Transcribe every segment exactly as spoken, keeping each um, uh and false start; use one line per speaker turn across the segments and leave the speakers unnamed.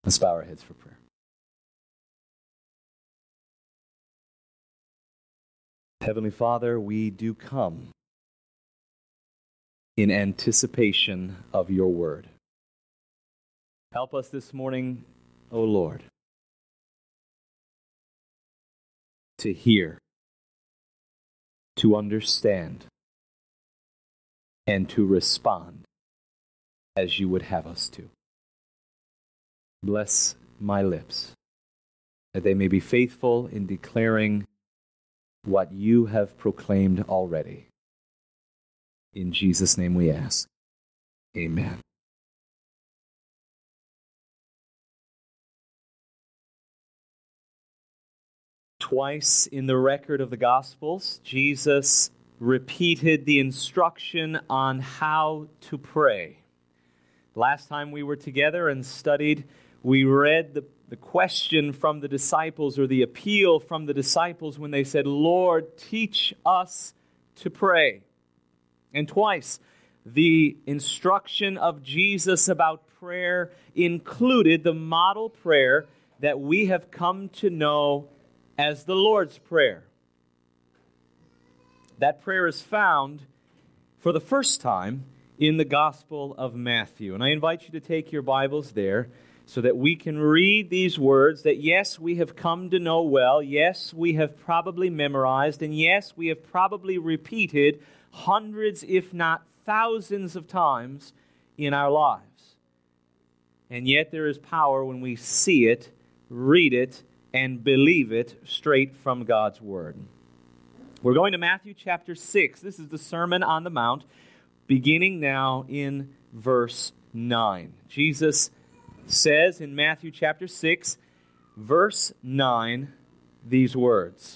Let's bow our heads for prayer. Heavenly Father, we do come in anticipation of your word. Help us this morning, O Lord, to hear, to understand, and to respond as you would have us to. Bless my lips, that they may be faithful in declaring what you have proclaimed already. In Jesus' name we ask. Amen. Twice in the record of the Gospels, Jesus repeated the instruction on how to pray. Last time we were together and studied, we read the, the question from the disciples, or the appeal from the disciples when they said, Lord, teach us to pray. And twice, the instruction of Jesus about prayer included the model prayer that we have come to know as the Lord's Prayer. That prayer is found for the first time in the Gospel of Matthew. And I invite you to take your Bibles there so that we can read these words that, yes, we have come to know well, yes, we have probably memorized, and yes, we have probably repeated hundreds, if not thousands of times in our lives. And yet there is power when we see it, read it, and believe it straight from God's Word. We're going to Matthew chapter six. This is the Sermon on the Mount, beginning now in verse nine. Jesus says in Matthew chapter six, verse nine, these words,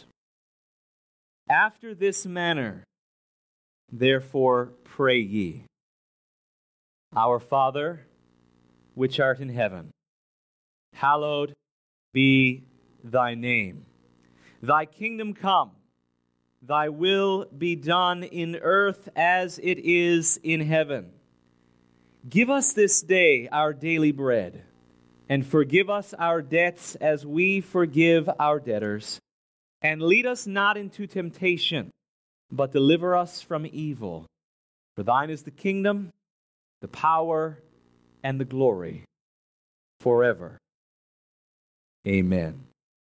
After this manner, therefore pray ye, Our Father, which art in heaven, hallowed be thy name. Thy kingdom come, thy will be done in earth as it is in heaven. Give us this day our daily bread, and forgive us our debts as we forgive our debtors. And lead us not into temptation, but deliver us from evil. For thine is the kingdom, the power, and the glory, forever. Amen.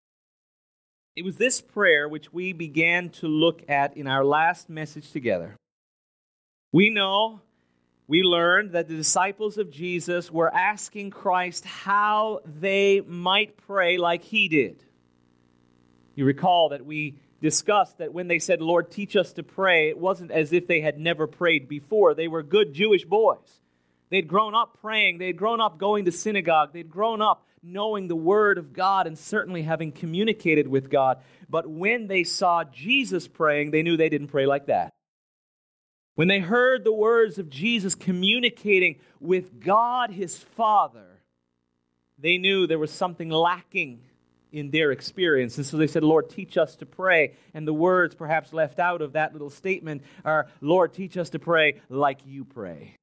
It was this prayer which we began to look at in our last message together. We know, we learned that the disciples of Jesus were asking Christ how they might pray like He did. You recall that we discussed that when they said, Lord, teach us to pray, it wasn't as if they had never prayed before. They were good Jewish boys. They'd grown up praying. They'd grown up going to synagogue. They'd grown up knowing the Word of God and certainly having communicated with God. But when they saw Jesus praying, they knew they didn't pray like that. When they heard the words of Jesus communicating with God, His Father, they knew there was something lacking in their experience. And so they said, Lord, teach us to pray. And the words perhaps left out of that little statement are, Lord, teach us to pray like you pray.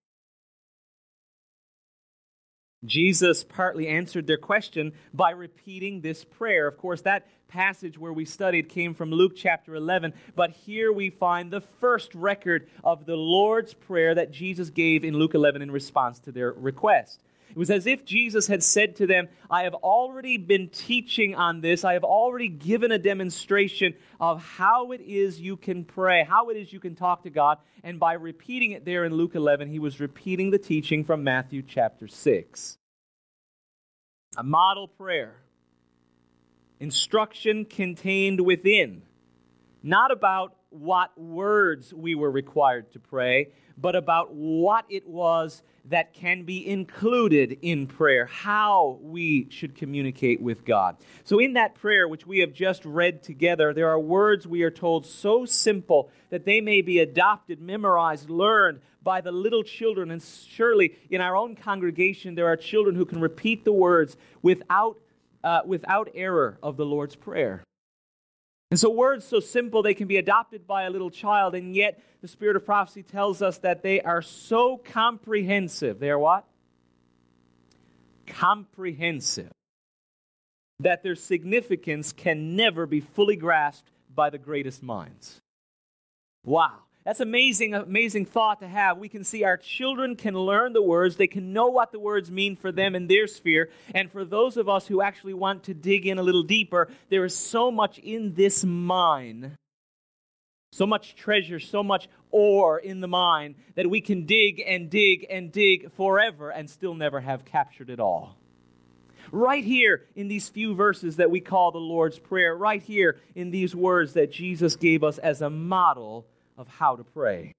Jesus partly answered their question by repeating this prayer. Of course, that passage where we studied came from Luke chapter eleven, but here we find the first record of the Lord's Prayer that Jesus gave in Luke eleven in response to their request. It was as if Jesus had said to them, I have already been teaching on this. I have already given a demonstration of how it is you can pray, how it is you can talk to God. And by repeating it there in Luke eleven, he was repeating the teaching from Matthew chapter six. A model prayer. Instruction contained within. Not about what words we were required to pray, but about what it was that can be included in prayer, how we should communicate with God. So in that prayer, which we have just read together, there are words we are told so simple that they may be adopted, memorized, learned by the little children. And surely in our own congregation, there are children who can repeat the words without, uh, without error of the Lord's Prayer. And so words so simple they can be adopted by a little child, and yet the Spirit of prophecy tells us that they are so comprehensive. They are what? comprehensive that their significance can never be fully grasped by the greatest minds. Wow. That's amazing, amazing thought to have. We can see our children can learn the words. They can know what the words mean for them in their sphere. And for those of us who actually want to dig in a little deeper, there is so much in this mine, so much treasure, so much ore in the mine that we can dig and dig and dig forever and still never have captured it all. Right here in these few verses that we call the Lord's Prayer, right here in these words that Jesus gave us as a model of how to pray.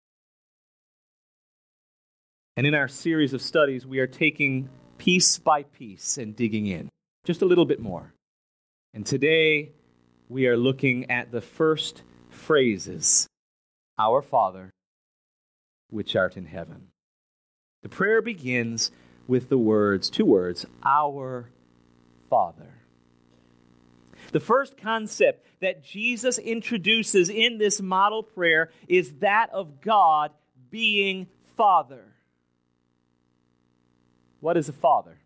And in our series of studies, we are taking piece by piece and digging in just a little bit more. And today, we are looking at the first phrases, Our Father, which art in heaven. The prayer begins with the words, two words, Our Father. The first concept that Jesus introduces in this model prayer is that of God being Father. What is a father?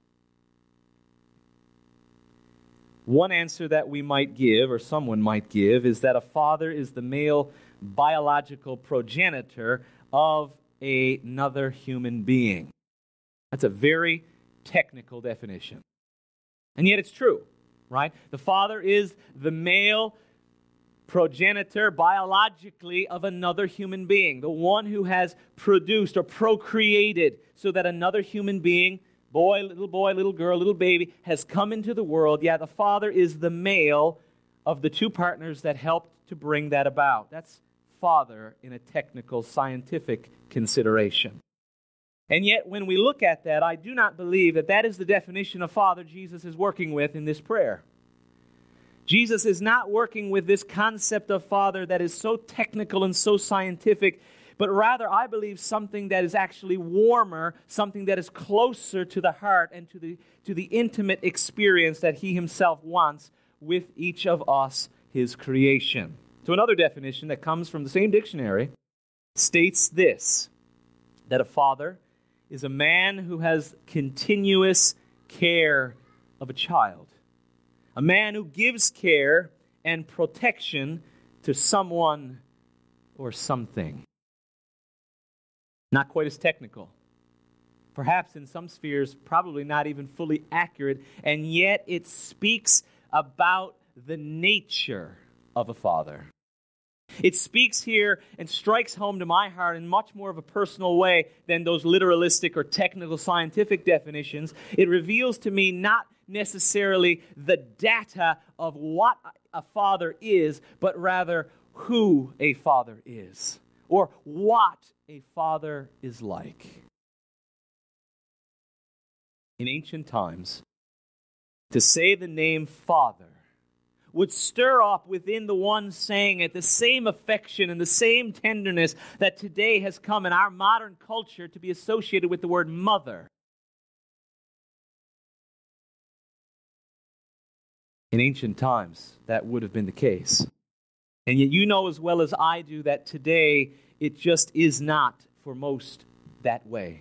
One answer that we might give, or someone might give, is that a father is the male biological progenitor of another human being. That's a very technical definition. And yet it's true. Right? The father is the male progenitor biologically of another human being, the one who has produced or procreated so that another human being, boy, little boy, little girl, little baby, has come into the world. Yeah, the father is the male of the two partners that helped to bring that about. That's father in a technical, scientific consideration. And yet, when we look at that, I do not believe that that is the definition of Father Jesus is working with in this prayer. Jesus is not working with this concept of Father that is so technical and so scientific, but rather, I believe, something that is actually warmer, something that is closer to the heart and to the, to the intimate experience that He Himself wants with each of us, His creation. So another definition that comes from the same dictionary states this, that a father is a man who has continuous care of a child. A man who gives care and protection to someone or something. Not quite as technical. Perhaps in some spheres, probably not even fully accurate, and yet it speaks about the nature of a father. It speaks here and strikes home to my heart in much more of a personal way than those literalistic or technical scientific definitions. It reveals to me not necessarily the data of what a father is, but rather who a father is, or what a father is like. In ancient times, to say the name Father would stir up within the one saying it the same affection and the same tenderness that today has come in our modern culture to be associated with the word mother. In ancient times, that would have been the case. And yet you know as well as I do that today it just is not for most that way.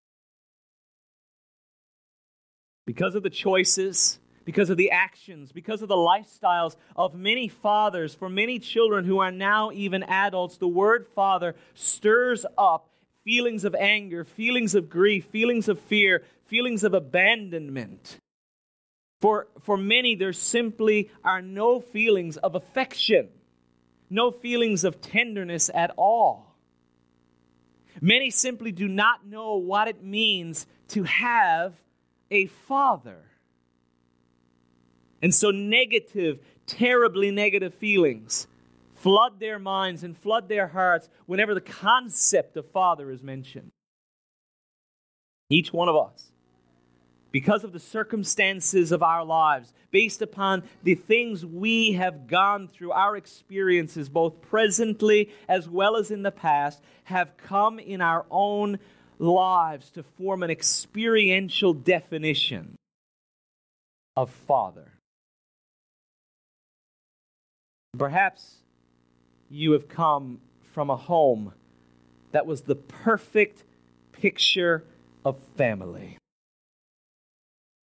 Because of the choices, because of the actions, because of the lifestyles of many fathers, for many children who are now even adults, the word father stirs up feelings of anger, feelings of grief, feelings of fear, feelings of abandonment. For, for many, there simply are no feelings of affection, no feelings of tenderness at all. Many simply do not know what it means to have a father. And so negative, terribly negative feelings flood their minds and flood their hearts whenever the concept of father is mentioned. Each one of us, because of the circumstances of our lives, based upon the things we have gone through, our experiences, both presently as well as in the past, have come in our own lives to form an experiential definition of father. Perhaps you have come from a home that was the perfect picture of family.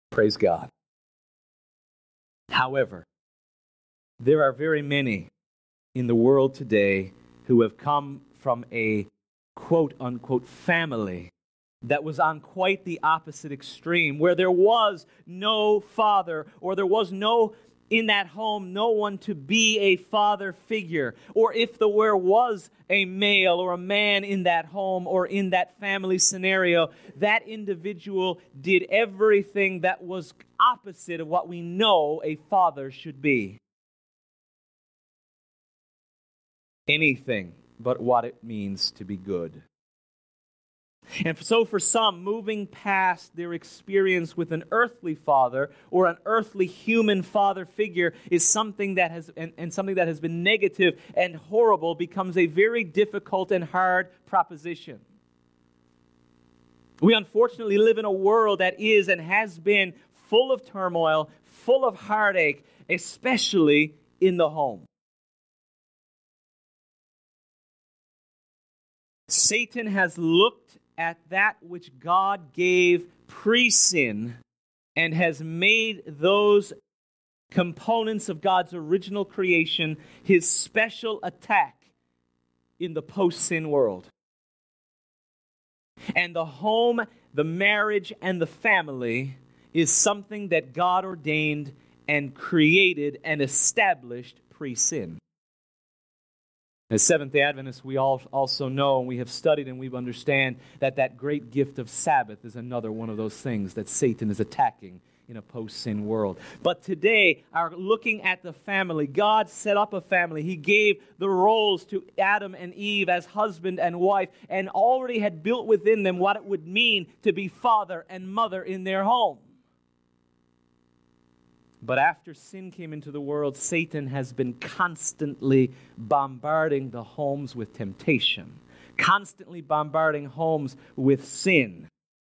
Praise God. However, there are very many in the world today who have come from a quote-unquote family that was on quite the opposite extreme, where there was no father, or there was no, in that home, no one to be a father figure. Or if there were, was a male or a man in that home or in that family scenario, that individual did everything that was opposite of what we know a father should be. Anything but what it means to be good. And so for some, moving past their experience with an earthly father or an earthly human father figure is something that has and, and something that has been negative and horrible becomes a very difficult and hard proposition. We unfortunately live in a world that is and has been full of turmoil, full of heartache, especially in the home. Satan has looked at that which God gave pre-sin and has made those components of God's original creation his special attack in the post-sin world. And the home, the marriage, and the family is something that God ordained and created and established pre-sin. As Seventh-day Adventists, we all also know, and we have studied and we understand that that great gift of Sabbath is another one of those things that Satan is attacking in a post-sin world. But today, our looking at the family, God set up a family. He gave the roles to Adam and Eve as husband and wife, and already had built within them what it would mean to be father and mother in their home. But after sin came into the world, Satan has been constantly bombarding the homes with temptation, constantly bombarding homes with sin.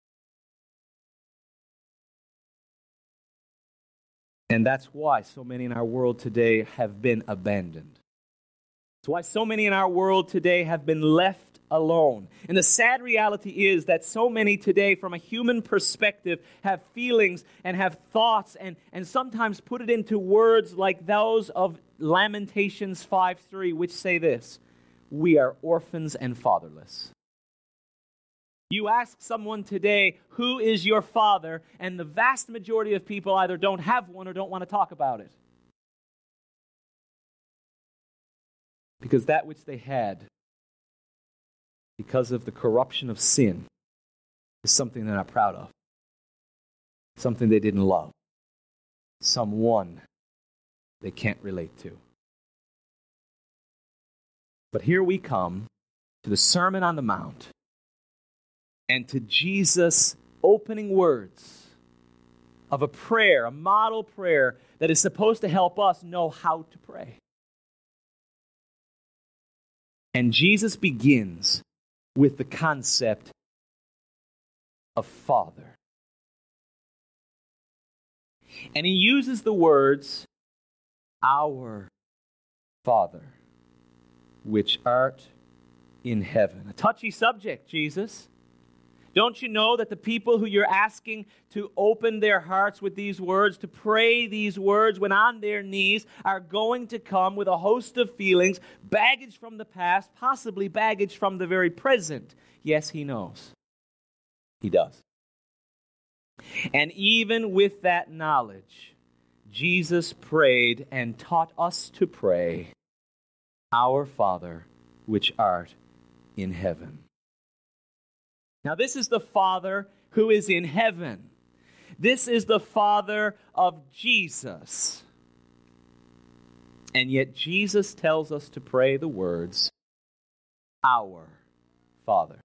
And that's why so many in our world today have been abandoned. That's why so many in our world today have been left alone. And the sad reality is that so many today, from a human perspective, have feelings and have thoughts and, and sometimes put it into words like those of Lamentations five three, which say this: we are orphans and fatherless. You ask someone today, who is your father? And the vast majority of people either don't have one or don't want to talk about it. Because that which they had, because of the corruption of sin, is something they're not proud of. Something they didn't love. Someone they can't relate to. But here we come to the Sermon on the Mount and to Jesus' opening words of a prayer, a model prayer that is supposed to help us know how to pray. And Jesus begins with the concept of Father. And he uses the words, our Father, which art in heaven. A touchy subject, Jesus. Don't you know that the people who you're asking to open their hearts with these words, to pray these words when on their knees, are going to come with a host of feelings, baggage from the past, possibly baggage from the very present? Yes, he knows. He does. And even with that knowledge, Jesus prayed and taught us to pray, our Father, which art in heaven. Now, this is the Father who is in heaven. This is the Father of Jesus. And yet Jesus tells us to pray the words, our Father.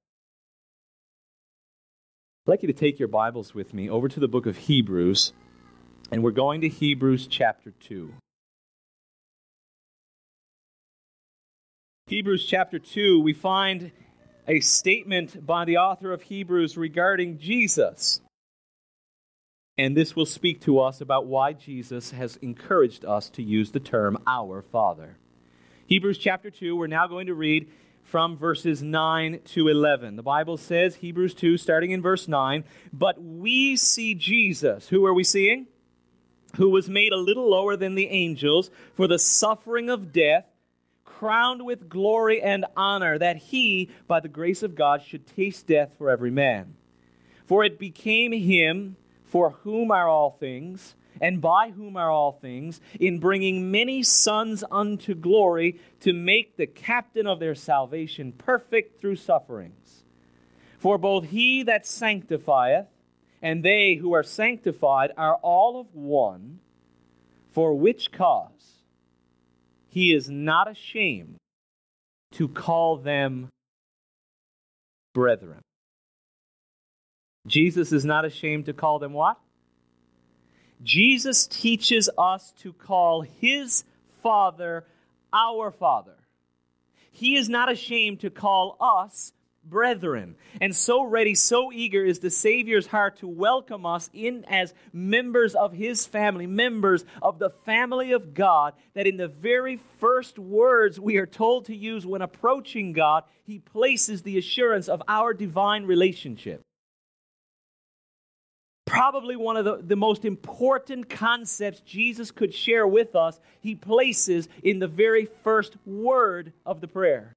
I'd like you to take your Bibles with me over to the book of Hebrews, and we're going to Hebrews chapter two. Hebrews chapter two, we find a statement by the author of Hebrews regarding Jesus. And this will speak to us about why Jesus has encouraged us to use the term our Father. Hebrews chapter two, we're now going to read from verses nine to eleven. The Bible says, Hebrews two, starting in verse nine, "But we see Jesus." Who are we seeing? "Who was made a little lower than the angels for the suffering of death, crowned with glory and honor, that he, by the grace of God, should taste death for every man. For it became him, for whom are all things, and by whom are all things, in bringing many sons unto glory, to make the captain of their salvation perfect through sufferings. For both he that sanctifieth and they who are sanctified are all of one, for which cause he is not ashamed to call them brethren." Jesus is not ashamed to call them what? Jesus teaches us to call his Father our Father. He is not ashamed to call us brethren. And so ready, so eager is the Savior's heart to welcome us in as members of his family, members of the family of God, that in the very first words we are told to use when approaching God, he places the assurance of our divine relationship. Probably one of the, the most important concepts Jesus could share with us, he places in the very first word of the prayer.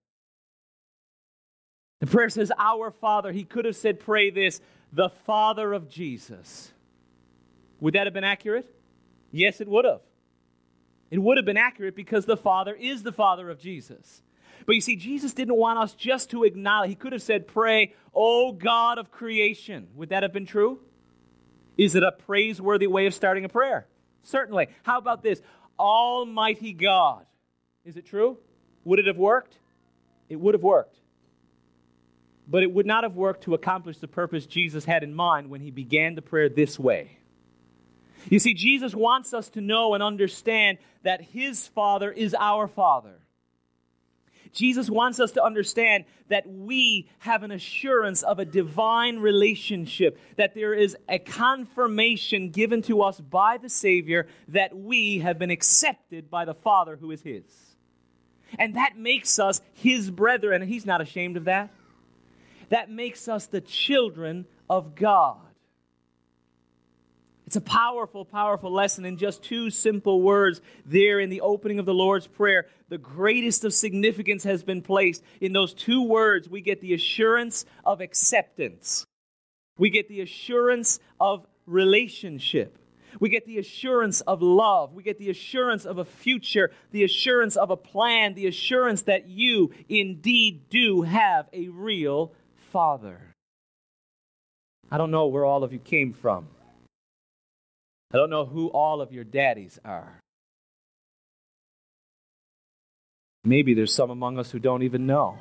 The prayer says, "Our Father." He could have said, pray this, "the Father of Jesus." Would that have been accurate? Yes, it would have. It would have been accurate because the Father is the Father of Jesus. But you see, Jesus didn't want us just to acknowledge. He could have said, pray, "O God of creation." Would that have been true? Is it a praiseworthy way of starting a prayer? Certainly. How about this? "Almighty God." Is it true? Would it have worked? It would have worked. But it would not have worked to accomplish the purpose Jesus had in mind when he began the prayer this way. You see, Jesus wants us to know and understand that his Father is our Father. Jesus wants us to understand that we have an assurance of a divine relationship, that there is a confirmation given to us by the Savior that we have been accepted by the Father who is his. And that makes us his brethren, and he's not ashamed of that. That makes us the children of God. It's a powerful, powerful lesson in just two simple words there in the opening of the Lord's Prayer. The greatest of significance has been placed in those two words. We get the assurance of acceptance. We get the assurance of relationship. We get the assurance of love. We get the assurance of a future, the assurance of a plan, the assurance that you indeed do have a real Father. I don't know where all of you came from. I don't know who all of your daddies are. Maybe there's some among us who don't even know.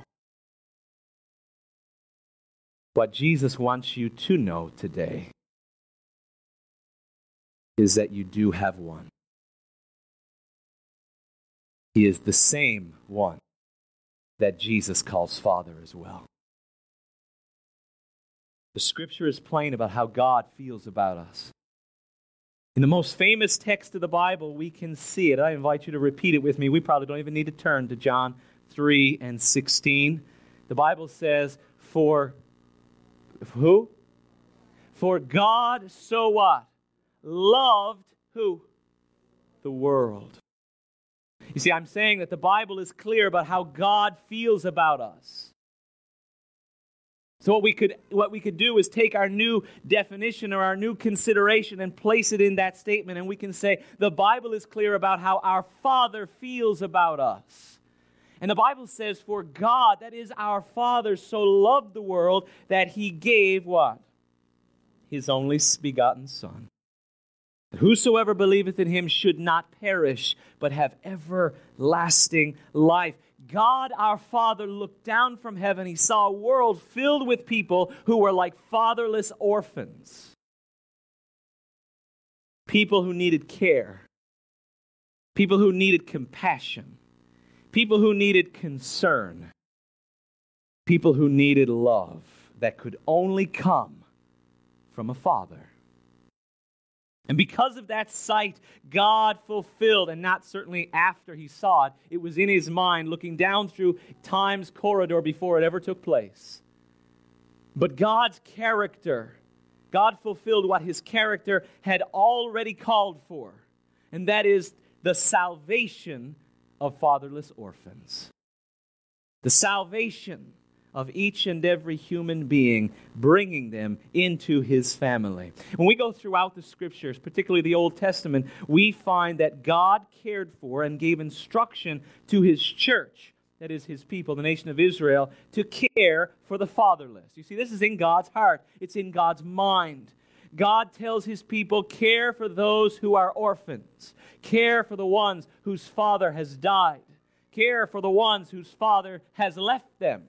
What Jesus wants you to know today is that you do have one. He is the same one that Jesus calls Father as well. The Scripture is plain about how God feels about us. In the most famous text of the Bible, we can see it. I invite you to repeat it with me. We probably don't even need to turn to John three and sixteen. The Bible says, for who? For God so what? Loved who? The world. You see, I'm saying that the Bible is clear about how God feels about us. So what we could what we could do is take our new definition or our new consideration and place it in that statement, and we can say the Bible is clear about how our Father feels about us. And the Bible says, for God, that is our Father, so loved the world that he gave what? His only begotten Son. That whosoever believeth in him should not perish, but have everlasting life. God, our Father, looked down from heaven. He saw a world filled with people who were like fatherless orphans. People who needed care. People who needed compassion. People who needed concern. People who needed love that could only come from a Father. And because of that sight, God fulfilled, and not certainly after he saw it, it was in his mind looking down through time's corridor before it ever took place. But God's character, God fulfilled what his character had already called for, and that is the salvation of fatherless orphans. The salvation of each and every human being, bringing them into his family. When we go throughout the Scriptures, particularly the Old Testament, we find that God cared for and gave instruction to his church, that is his people, the nation of Israel, to care for the fatherless. You see, this is in God's heart. It's in God's mind. God tells his people, care for those who are orphans. Care for the ones whose father has died. Care for the ones whose father has left them.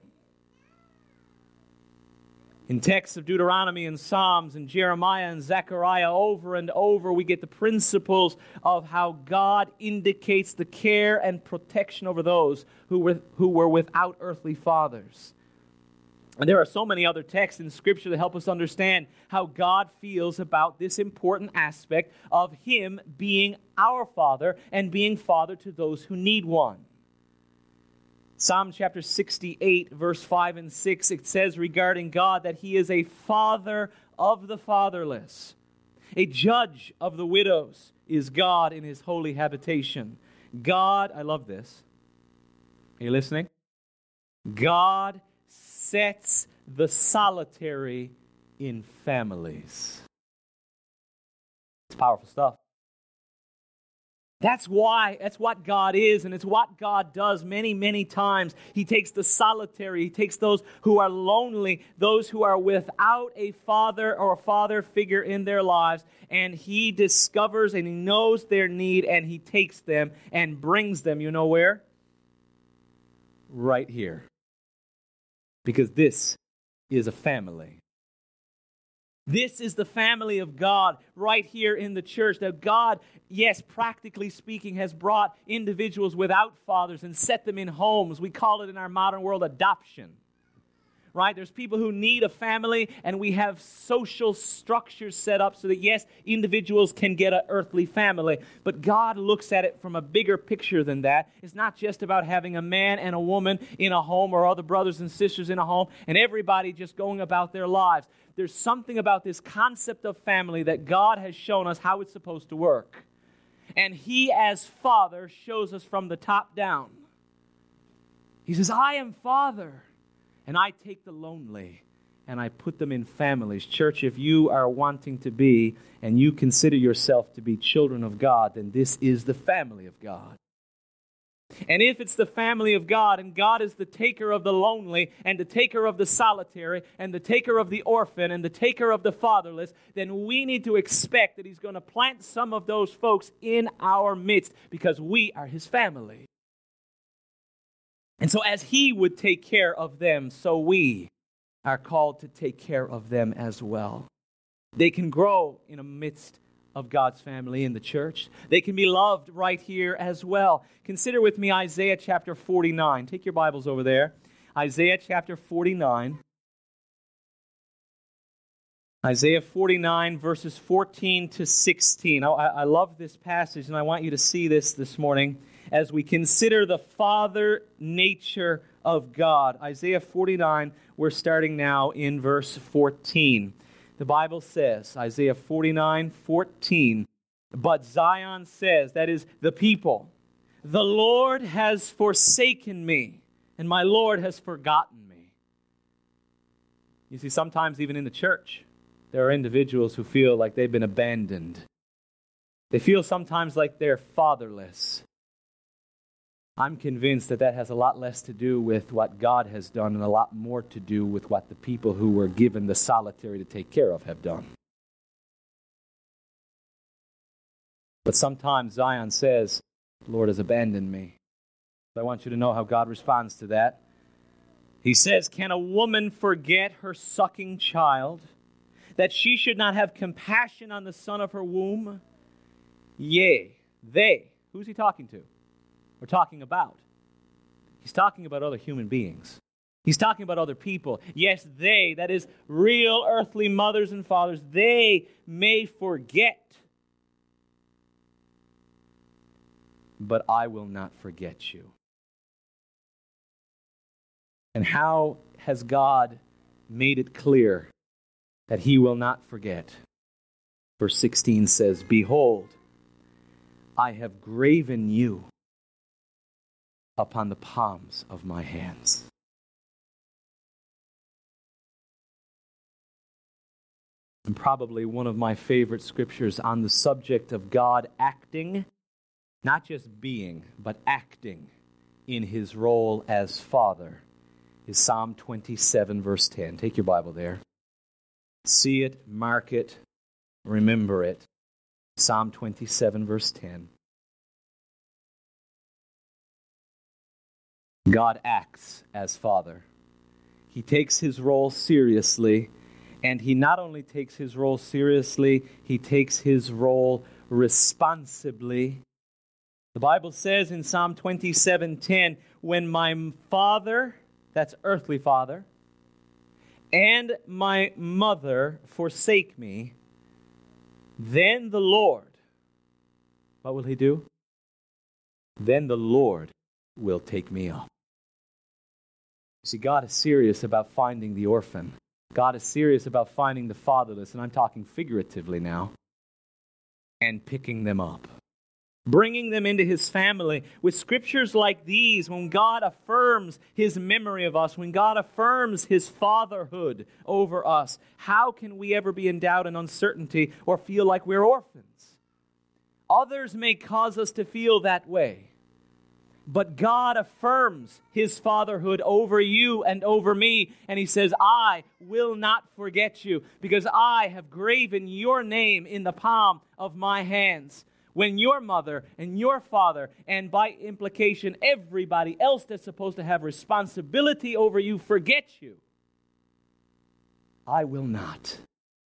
In texts of Deuteronomy and Psalms and Jeremiah and Zechariah, over and over, we get the principles of how God indicates the care and protection over those who were, who were without earthly fathers. And there are so many other texts in Scripture that help us understand how God feels about this important aspect of him being our Father and being Father to those who need one. Psalm chapter sixty-eight, verse five and six, it says regarding God that he is a father of the fatherless. A judge of the widows is God in his holy habitation. God, I love this. Are you listening? God sets the solitary in families. It's powerful stuff. That's why, that's what God is, and it's what God does many, many times. He takes the solitary, he takes those who are lonely, those who are without a father or a father figure in their lives, and he discovers and he knows their need, and he takes them and brings them, you know where? Right here. Because this is a family. This is the family of God right here in the church. That God, yes, practically speaking, has brought individuals without fathers and set them in homes. We call it in our modern world adoption. Right? There's people who need a family, and we have social structures set up so that, yes, individuals can get an earthly family. But God looks at it from a bigger picture than that. It's not just about having a man and a woman in a home or other brothers and sisters in a home and everybody just going about their lives. There's something about this concept of family that God has shown us how it's supposed to work. And he, as Father, shows us from the top down. He says, I am Father. And I take the lonely and I put them in families. Church, if you are wanting to be and you consider yourself to be children of God, then this is the family of God. And if it's the family of God, and God is the taker of the lonely and the taker of the solitary and the taker of the orphan and the taker of the fatherless, then we need to expect that he's going to plant some of those folks in our midst because we are his family. And so as he would take care of them, so we are called to take care of them as well. They can grow in the midst of God's family in the church. They can be loved right here as well. Consider with me Isaiah chapter forty-nine. Take your Bibles over there. Isaiah chapter forty-nine. Isaiah forty-nine, verses fourteen to sixteen. I, I love this passage, and I want you to see this this morning as we consider the father nature of God. Isaiah forty-nine, we're starting now in verse fourteen. The Bible says, Isaiah forty-nine, fourteen, but Zion says, that is the people, the Lord has forsaken me, and my Lord has forgotten me. You see, sometimes even in the church, there are individuals who feel like they've been abandoned. They feel sometimes like they're fatherless. I'm convinced that that has a lot less to do with what God has done and a lot more to do with what the people who were given the solitary to take care of have done. But sometimes Zion says, the Lord has abandoned me. I want you to know how God responds to that. He says, can a woman forget her sucking child, that she should not have compassion on the son of her womb? Yea, they. Who's he talking to? We're talking about. He's talking about other human beings. He's talking about other people. Yes, they, that is real earthly mothers and fathers, they may forget but I will not forget you. And how has God made it clear that he will not forget? Verse sixteen says, Behold, I have graven you upon the palms of my hands. And probably one of my favorite scriptures on the subject of God acting, not just being, but acting in his role as Father, is Psalm twenty-seven, verse ten. Take your Bible there. See it, mark it, remember it. Psalm twenty-seven, verse ten. God acts as Father. He takes his role seriously, and he not only takes his role seriously, he takes his role responsibly. The Bible says in Psalm twenty-seven ten, when my father, that's earthly father, and my mother forsake me, then the Lord, what will he do? Then the Lord will take me up. You see, God is serious about finding the orphan. God is serious about finding the fatherless, and I'm talking figuratively now, and picking them up, bringing them into his family. With scriptures like these, when God affirms his memory of us, when God affirms his fatherhood over us, how can we ever be in doubt and uncertainty or feel like we're orphans? Others may cause us to feel that way, but God affirms his fatherhood over you and over me, and he says, I will not forget you, because I have graven your name in the palm of my hands. When your mother and your father, and by implication everybody else that's supposed to have responsibility over you, forget you, I will not.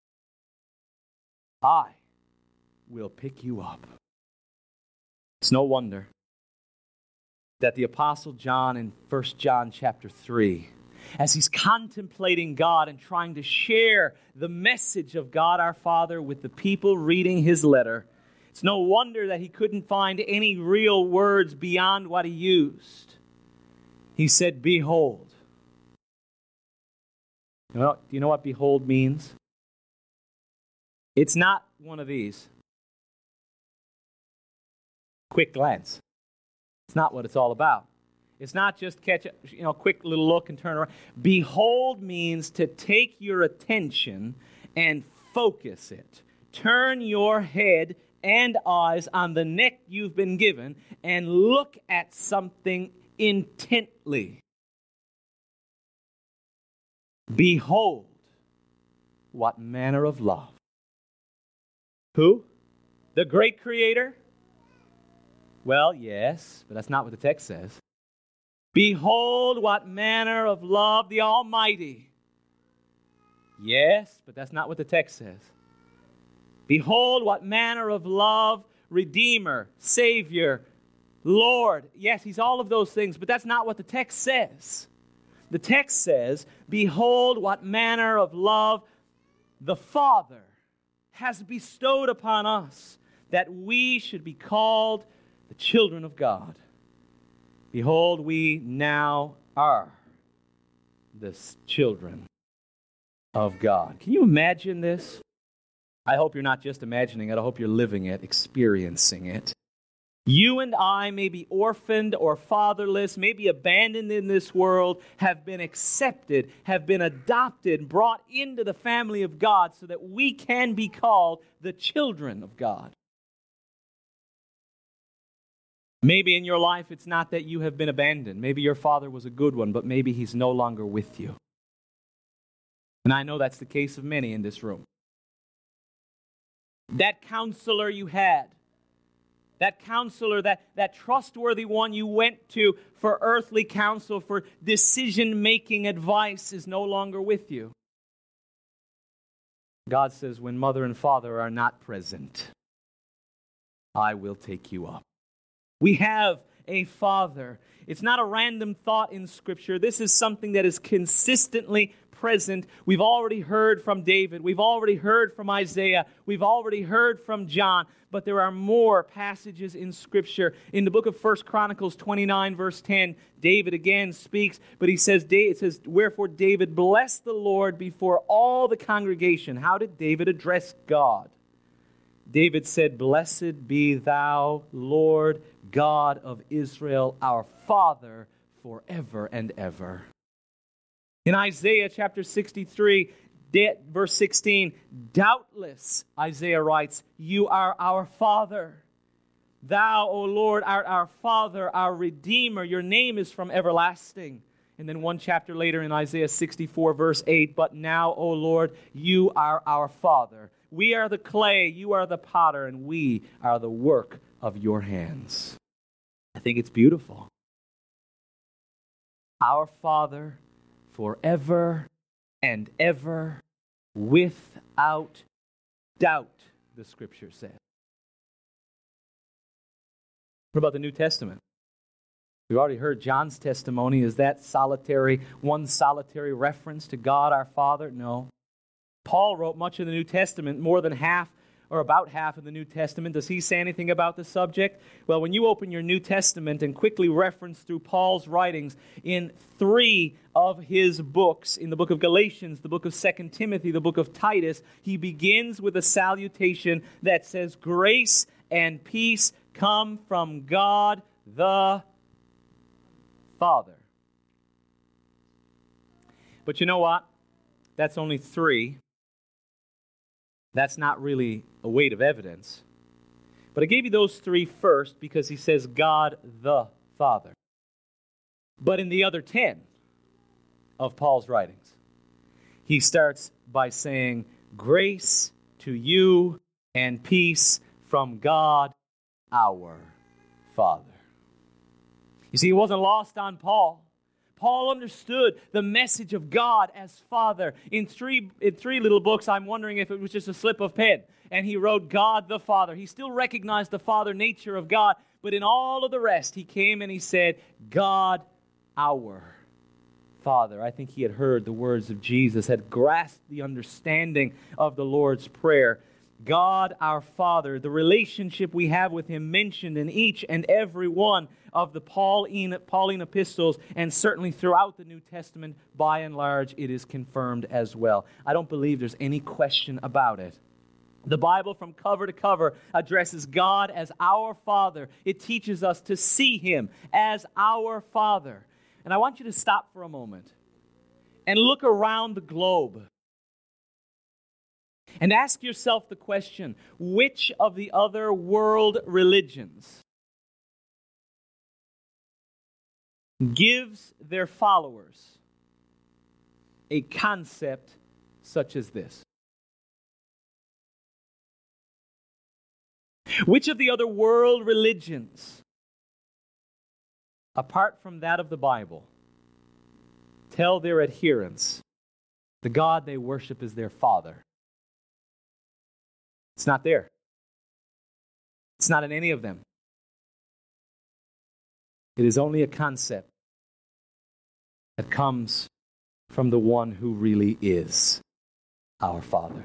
I will pick you up. It's no wonder that the Apostle John in First John chapter three, as he's contemplating God and trying to share the message of God our Father with the people reading his letter, it's no wonder that he couldn't find any real words beyond what he used. He said, Behold. You know, do you know what behold means? It's not one of these. Quick glance. It's not what it's all about. It's not just catch a you know, quick little look and turn around. Behold means to take your attention and focus it. Turn your head and eyes on the neck you've been given and look at something intently. Behold, what manner of love. Who? The great Creator? Well, yes, but that's not what the text says. Behold, what manner of love, the Almighty. Yes, but that's not what the text says. Behold, what manner of love, Redeemer, Savior, Lord. Yes, he's all of those things, but that's not what the text says. The text says, behold, what manner of love the Father has bestowed upon us, that we should be called the children of God. Behold, we now are the children of God. Can you imagine this? I hope you're not just imagining it. I hope you're living it, experiencing it. You and I may be orphaned or fatherless, may be abandoned in this world, have been accepted, have been adopted, brought into the family of God so that we can be called the children of God. Maybe in your life it's not that you have been abandoned. Maybe your father was a good one, but maybe he's no longer with you. And I know that's the case of many in this room. That counselor you had, that counselor, that, that trustworthy one you went to for earthly counsel, for decision-making advice, is no longer with you. God says, when mother and father are not present, I will take you up. We have a Father. It's not a random thought in Scripture. This is something that is consistently present. We've already heard from David. We've already heard from Isaiah. We've already heard from John. But there are more passages in Scripture. In the book of First Chronicles twenty-nine, verse ten, David again speaks, but he says, it says, "Wherefore David blessed the Lord before all the congregation." How did David address God? David said, "Blessed be thou, Lord God of Israel, our Father, forever and ever." In Isaiah chapter sixty-three, verse sixteen, "Doubtless," Isaiah writes, "you are our Father. Thou, O Lord, art our Father, our Redeemer. Your name is from everlasting." And then one chapter later in Isaiah sixty-four, verse eight, "But now, O Lord, you are our Father. We are the clay, you are the potter, and we are the work of your hands." I think it's beautiful. Our Father, forever and ever, without doubt, the Scripture says. What about the New Testament? We've already heard John's testimony. Is that solitary, one solitary reference to God our Father? No. Paul wrote much of the New Testament, more than half or about half of the New Testament. Does he say anything about the subject? Well, when you open your New Testament and quickly reference through Paul's writings in three of his books, in the book of Galatians, the book of Second Timothy, the book of Titus, he begins with a salutation that says, "Grace and peace come from God the Father." But you know what? That's only three. That's not really a weight of evidence. But I gave you those three first because he says God the Father. But in the other ten of Paul's writings, he starts by saying, "Grace to you and peace from God our Father." You see, it wasn't lost on Paul. Paul understood the message of God as Father. In three, in three little books, I'm wondering if it was just a slip of pen. And he wrote God the Father. He still recognized the Father nature of God. But in all of the rest, he came and he said, God our Father. I think he had heard the words of Jesus, had grasped the understanding of the Lord's Prayer. God our Father, the relationship we have with Him mentioned in each and every one of the Pauline, Pauline epistles, and certainly throughout the New Testament, by and large, it is confirmed as well. I don't believe there's any question about it. The Bible from cover to cover addresses God as our Father. It teaches us to see Him as our Father. And I want you to stop for a moment and look around the globe and ask yourself the question, which of the other world religions gives their followers a concept such as this? Which of the other world religions, apart from that of the Bible, tell their adherents the God they worship is their Father? It's not there. It's not in any of them. It is only a concept that comes from the one who really is our Father.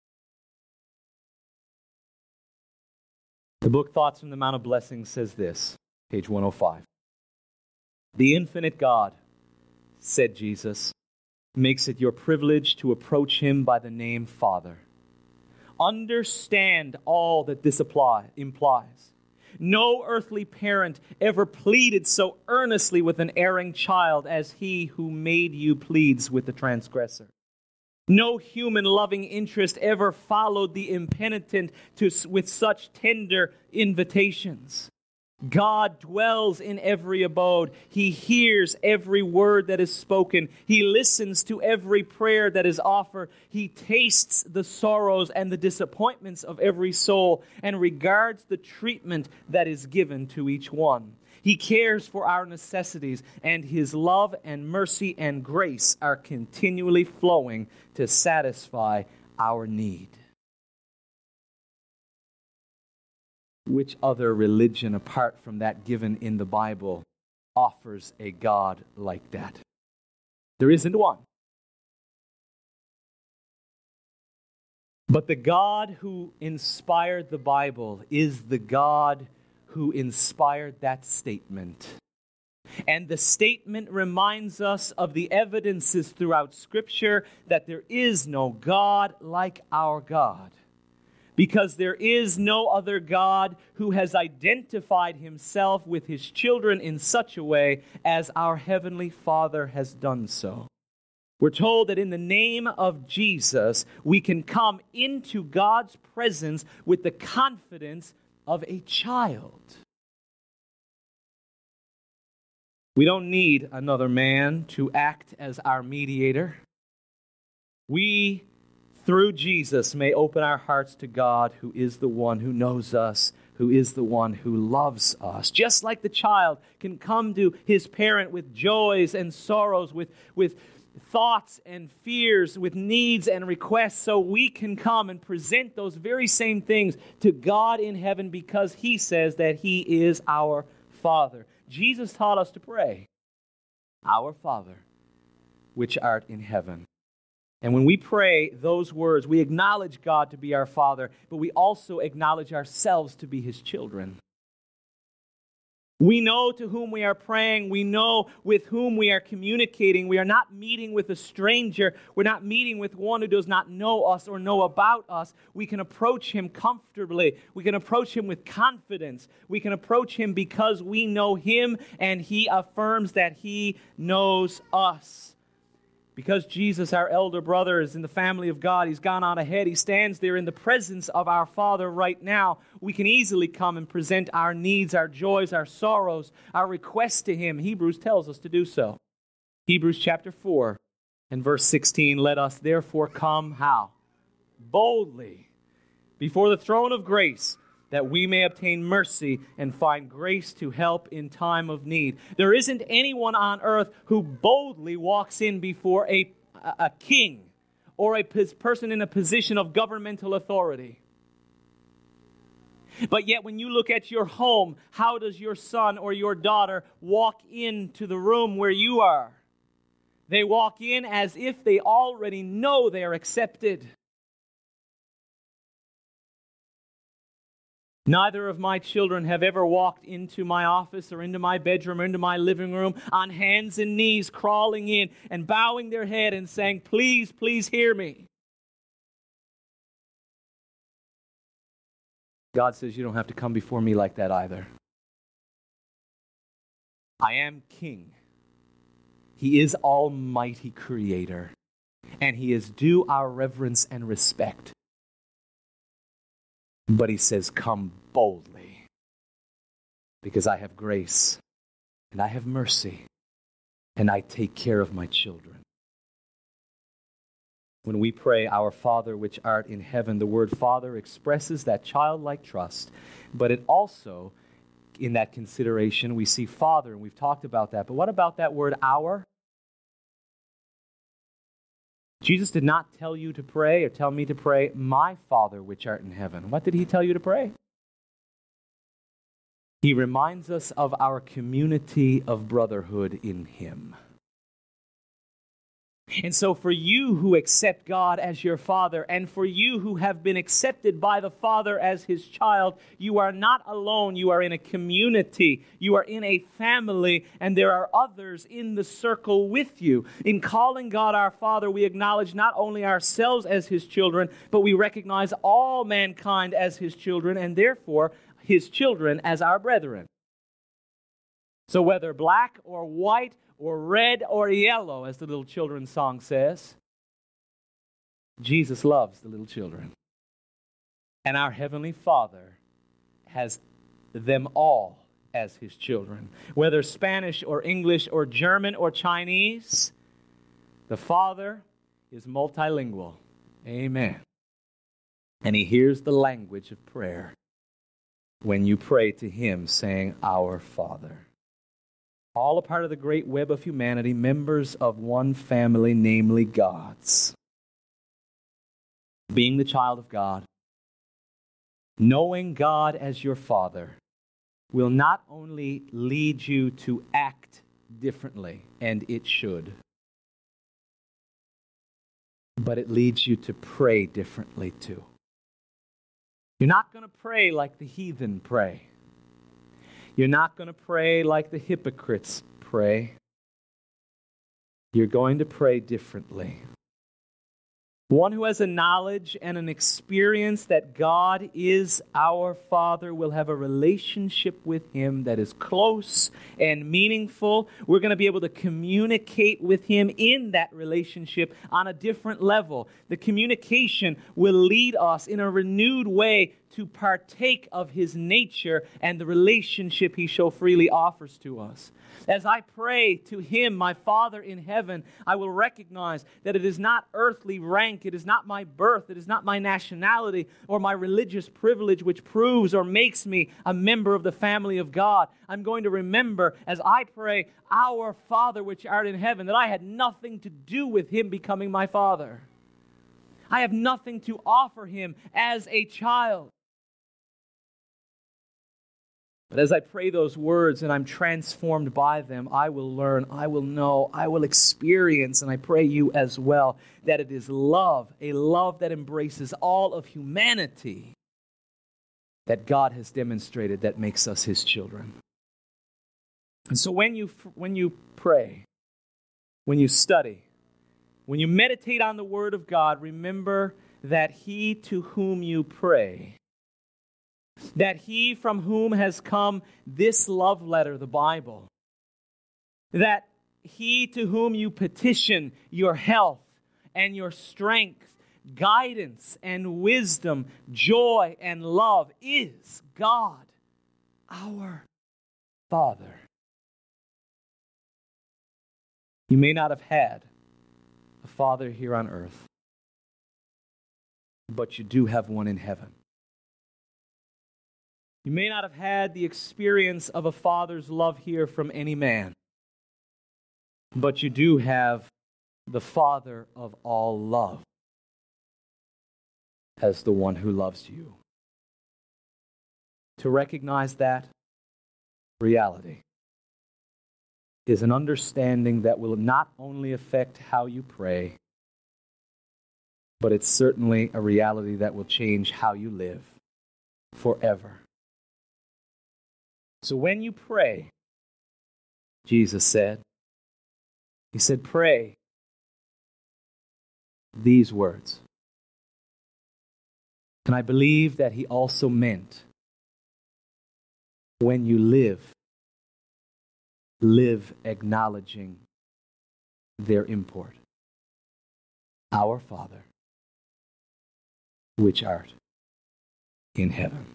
The book Thoughts from the Mount of Blessings says this, page one oh five. The infinite God, said Jesus, makes it your privilege to approach Him by the name Father. Understand all that this apply, implies. No earthly parent ever pleaded so earnestly with an erring child as He who made you pleads with the transgressor. No human loving interest ever followed the impenitent to, with such tender invitations. God dwells in every abode. He hears every word that is spoken. He listens to every prayer that is offered. He tastes the sorrows and the disappointments of every soul and regards the treatment that is given to each one. He cares for our necessities, and His love and mercy and grace are continually flowing to satisfy our need. Which other religion, apart from that given in the Bible, offers a God like that? There isn't one. But the God who inspired the Bible is the God who inspired that statement. And the statement reminds us of the evidences throughout Scripture that there is no God like our God. Because there is no other God who has identified himself with his children in such a way as our Heavenly Father has done so. We're told that in the name of Jesus, we can come into God's presence with the confidence of a child. We don't need another man to act as our mediator. We, through Jesus, may open our hearts to God, who is the one who knows us, who is the one who loves us. Just like the child can come to his parent with joys and sorrows, with, with thoughts and fears, with needs and requests, so we can come and present those very same things to God in heaven because he says that he is our Father. Jesus taught us to pray, "Our Father, which art in heaven." And when we pray those words, we acknowledge God to be our Father, but we also acknowledge ourselves to be his children. We know to whom we are praying. We know with whom we are communicating. We are not meeting with a stranger. We're not meeting with one who does not know us or know about us. We can approach him comfortably. We can approach him with confidence. We can approach him because we know him and he affirms that he knows us. Because Jesus, our elder brother, is in the family of God, he's gone on ahead. He stands there in the presence of our Father right now. We can easily come and present our needs, our joys, our sorrows, our requests to him. Hebrews tells us to do so. Hebrews chapter four and verse sixteen, "Let us therefore come," how? "Boldly before the throne of grace, that we may obtain mercy and find grace to help in time of need." There isn't anyone on earth who boldly walks in before a, a king or a person in a position of governmental authority. But yet when you look at your home, how does your son or your daughter walk into the room where you are? They walk in as if they already know they are accepted. Neither of my children have ever walked into my office or into my bedroom or into my living room on hands and knees, crawling in and bowing their head and saying, "Please, please hear me." God says you don't have to come before me like that either. I am King. He is Almighty Creator, and he is due our reverence and respect. But he says, "Come boldly, because I have grace, and I have mercy, and I take care of my children." When we pray, "Our Father which art in heaven," the word Father expresses that childlike trust, but it also, in that consideration, we see Father, and we've talked about that. But what about that word "our"? Jesus did not tell you to pray or tell me to pray, "My Father which art in heaven." What did he tell you to pray? He reminds us of our community of brotherhood in him. And so for you who accept God as your Father, and for you who have been accepted by the Father as his child, you are not alone. You are in a community. You are in a family, and there are others in the circle with you. In calling God our Father, we acknowledge not only ourselves as his children, but we recognize all mankind as his children, and therefore his children as our brethren. So whether black or white or red or yellow, as the little children's song says, Jesus loves the little children. And our Heavenly Father has them all as his children. Whether Spanish or English or German or Chinese, the Father is multilingual. Amen. And he hears the language of prayer when you pray to him saying, "Our Father." All a part of the great web of humanity, members of one family, namely God's. Being the child of God, knowing God as your Father, will not only lead you to act differently, and it should, but it leads you to pray differently too. You're not going to pray like the heathen pray. You're not going to pray like the hypocrites pray. You're going to pray differently. One who has a knowledge and an experience that God is our Father will have a relationship with Him that is close and meaningful. We're going to be able to communicate with Him in that relationship on a different level. The communication will lead us in a renewed way to partake of His nature and the relationship He so freely offers to us. As I pray to Him, my Father in heaven, I will recognize that it is not earthly rank, it is not my birth, it is not my nationality or my religious privilege which proves or makes me a member of the family of God. I'm going to remember as I pray, our Father which art in heaven, that I had nothing to do with Him becoming my Father. I have nothing to offer Him as a child. But as I pray those words and I'm transformed by them, I will learn, I will know, I will experience, and I pray you as well, that it is love, a love that embraces all of humanity that God has demonstrated that makes us His children. And so when you when you pray, when you study, when you meditate on the Word of God, remember that He to whom you pray, that He from whom has come this love letter, the Bible, that He to whom you petition your health and your strength, guidance and wisdom, joy and love, is God, our Father. You may not have had a father here on earth, but you do have one in heaven. You may not have had the experience of a father's love here from any man, but you do have the Father of all love as the one who loves you. To recognize that reality is an understanding that will not only affect how you pray, but it's certainly a reality that will change how you live forever. So when you pray, Jesus said, He said, pray these words. And I believe that He also meant, when you live, live acknowledging their import. Our Father, which art in heaven.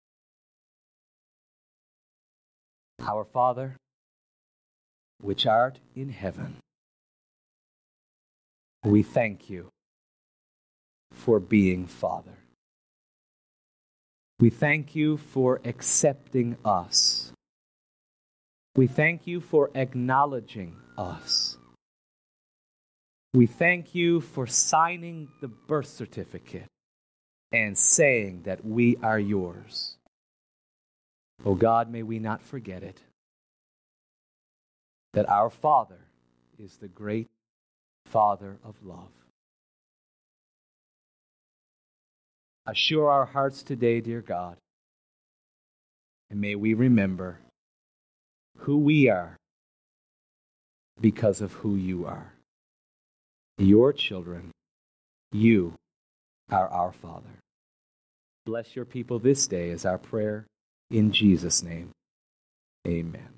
Our Father, which art in heaven, we thank you for being Father. We thank you for accepting us. We thank you for acknowledging us. We thank you for signing the birth certificate and saying that we are yours. Oh God, may we not forget it, that our Father is the great Father of love. Assure our hearts today, dear God, and may we remember who we are because of who you are. Your children, you are our Father. Bless your people this day is our prayer in Jesus' name. Amen.